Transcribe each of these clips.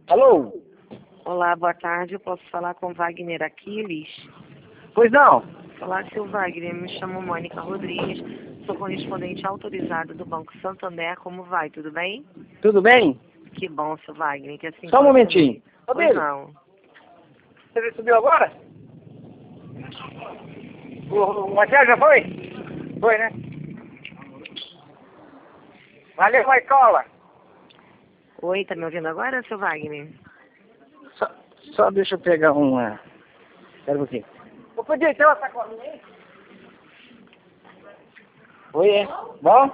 Alô? Olá, boa tarde. Eu posso falar com Wagner Aquiles? Pois não. Olá, seu Wagner. Me chamo Mônica Rodrigues. Sou correspondente autorizada do Banco Santander. Como vai? Tudo bem? Tudo bem? Que bom, seu Wagner. Que assim Só um continue. momentinho. Ô, Pois Biro, não. você subiu agora? O Marcelo já foi? Foi, né? Valeu, Marcola. Oi, tá me ouvindo agora, seu Wagner? Só deixa eu pegar uma... Espera um pouquinho. Vou poder ter uma sacolinha aí? Oi, é? Bom?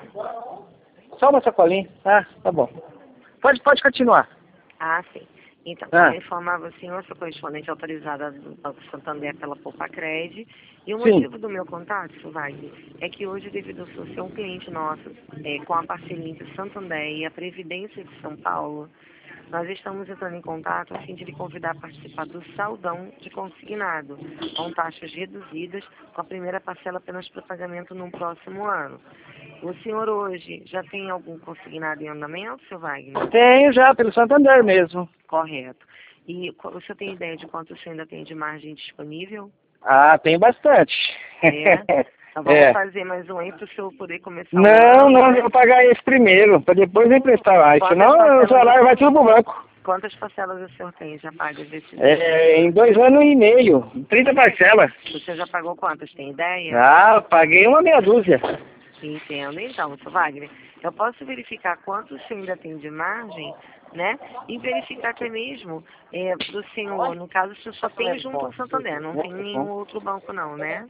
Só uma sacolinha. Ah, tá bom. Pode continuar. Ah, sim. Então, Ah. eu informava o senhor, sou correspondente autorizada do Banco Santander pela Poupa-Cred. E o Sim. motivo do meu contato, seu Wagner, é que hoje, devido ao senhor ser um cliente nosso, com a parceria entre Santander e a Previdência de São Paulo, nós estamos entrando em contato a fim de lhe convidar a participar do Saldão de Consignado, com taxas reduzidas, com a primeira parcela apenas para pagamento no próximo ano. O senhor hoje já tem algum consignado em andamento, seu Wagner? Tenho já, pelo Santander mesmo. Correto. E o senhor tem ideia de quanto o senhor ainda tem de margem disponível? Ah, tem bastante. É. Então vamos fazer mais um aí para o senhor poder começar o Não, ano, eu né? vou pagar esse primeiro, para depois emprestar mais. Quantas Senão o parcelas salário vai tudo pro banco. Quantas parcelas o senhor tem já pagas desse? Em 2 anos e meio, 30 parcelas. O senhor já pagou quantas? Tem ideia? Ah, paguei uma meia dúzia. Entendo. Então, seu Wagner, eu posso verificar quanto o senhor ainda tem de margem, né? E verificar até mesmo do senhor, no caso, o senhor só tem junto ao Santander, não tem nenhum outro banco não, né?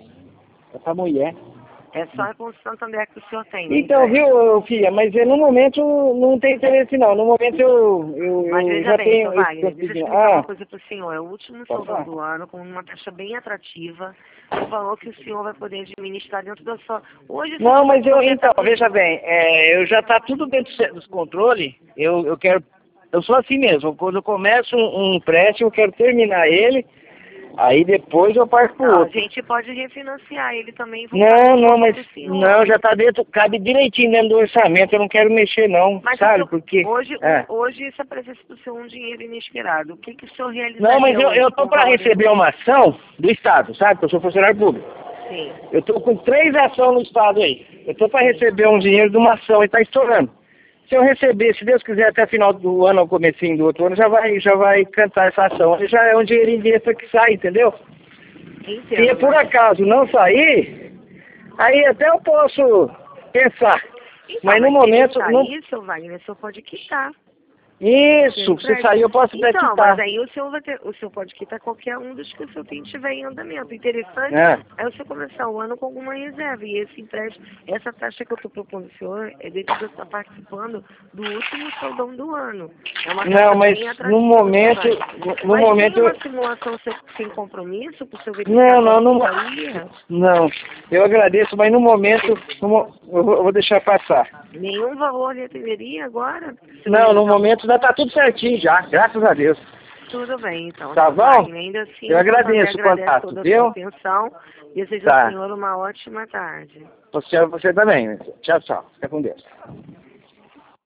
Essa mulher. É só com o Santander que o senhor tem, né? Então, viu, filha, mas no momento não tem interesse não. No momento Mas eu veja já bem, tenho seu Wagner, deixa eu esse... explicar uma Ah, coisa para o senhor. É o último pode saldão falar. do ano, com uma taxa bem atrativa, o valor que o senhor vai poder administrar dentro da sua... Hoje, se Não, você mas projetar então, veja bem, eu já tá tudo dentro dos controles, eu quero, eu sou assim mesmo, quando eu começo um empréstimo, eu quero terminar ele, aí depois eu parto pro Não, a outro. gente pode refinanciar ele também e voltar Não, mas pro senhor. não, já tá dentro, cabe direitinho dentro do orçamento, eu não quero mexer não, Mas sabe, o senhor, porque... hoje isso aparecesse para o senhor um dinheiro inesperado. O que o senhor realizaria Não, mas eu hoje tô com o para valor receber uma ação do Estado, sabe, que eu sou funcionário público. Sim. Eu tô com 3 ações no Estado aí, eu tô para receber um dinheiro de uma ação e tá estourando. Se eu receber, se Deus quiser, até final do ano ou comecinho do outro ano, já vai cantar essa ação. Aí já é um dinheirinho extra que sai, entendeu? Entendo, Se por acaso não sair, aí até eu posso pensar. Então, Mas no se momento... ele Não... sair, seu Wagner, o senhor pode quitar. Isso, se sair eu posso até Então, mas quitar. aí o senhor pode quitar qualquer um dos que o senhor tiver em andamento. Interessante É. é o senhor começar o ano com alguma reserva. E esse empréstimo, essa taxa que eu estou propondo ao senhor é devido a estar participando do último saldão do ano. É uma taxa Não, mas bem atrativa. no momento... No Mas momento... tem uma simulação sem compromisso para o senhor Não, verificar não, quanto não... ficaria? Não, eu agradeço, mas no momento eu vou deixar passar. Nenhum valor lhe atenderia agora? Não, no momento já tá tudo certinho já, graças a Deus. Tudo bem, então. Tá Seu bom? Wagner, ainda assim, Eu agradeço o agradece contato, toda a viu? sua atenção. Desejo Tá. ao senhor uma ótima tarde. Você também. Tchau, tchau. Fica com Deus.